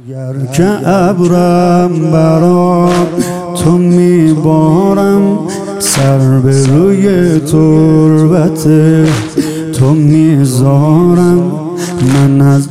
اگر که ابرم برا تو میبارم، سر به روی تربت تو میذارم. من از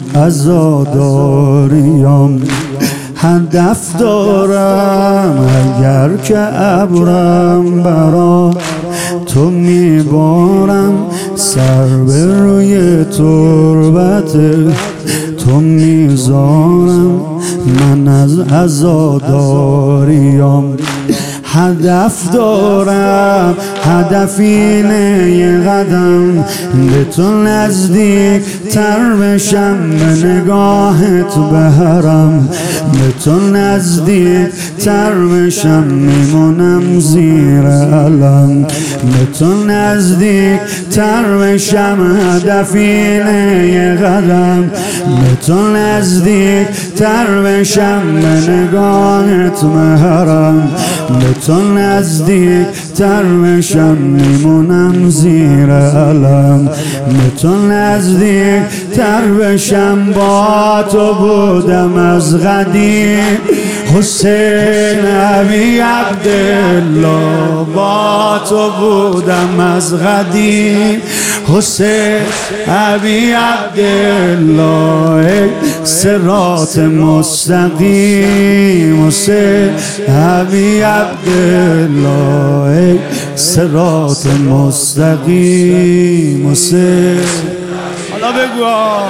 عزاداریم هدف دارم. اگر که ابرم برا تو میبارم، سر به روی تربت تو میذارم. من از عزاداریم هدف دارم. هدف اینه یه قدم به تو نزدیک تر بشم، به نگاهت بهرم به تو نزدیک تر بشم. میمونم زیر علم به تو نزدیک تر بشم. هدف اینه یه قدم به تو نزدیک تر بشم، به نگاهت بهرم به تو نزدیک تر بشم. میمونم زیر علم به تو نزدیک تر بشم. با تو بودم از قدیم حسین ابی عبدالله، با تو بودم از قدیم حسین ابی عبدالله. صراط مستقیم حسین ابی عبدالله، صراط مستقیم حسین. حالا بگو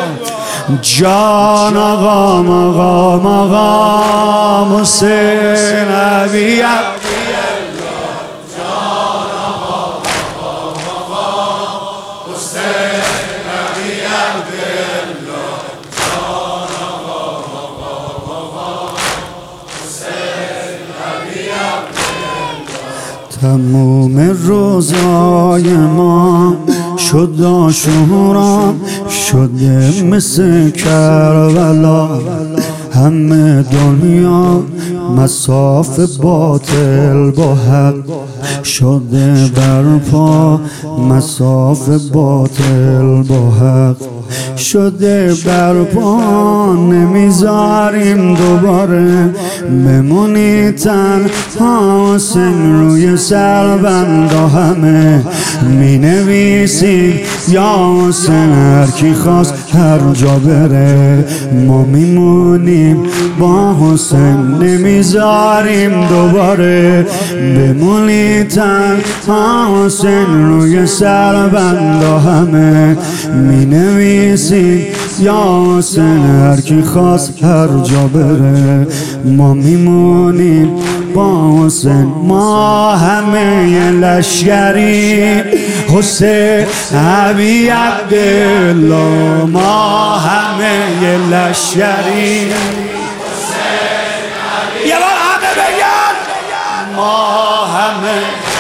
جان آقا مقام آقا حسین ابی عبدالله، جان آقا مقام آقا حسین ابی عبدالله، جان آقا مقام آقا حسین ابی عبدالله. تموم روزای ما شد عاشورا، شده مثل کربلا. همه دنیا مساف باطل با حق شده برپا، مساف باطل با حق شده برپا. نمیذاریم دوباره بمونی تنها، حسین روی سربندا همه می نویسیم یا حسین. هر کی خواست هر جا بره ما میمونیم با حسین. نمیذاریم دوباره بمونی تنها، حسین روی سربندا همه می نویسیم یا حسین. هر کی خواست هر جا بره ما میمونیم با حسین. ما همه لشکری حسین ابی عبدالله، ما همه لشکری حسین ابی عبدالله. یه بار همه بگن ما همه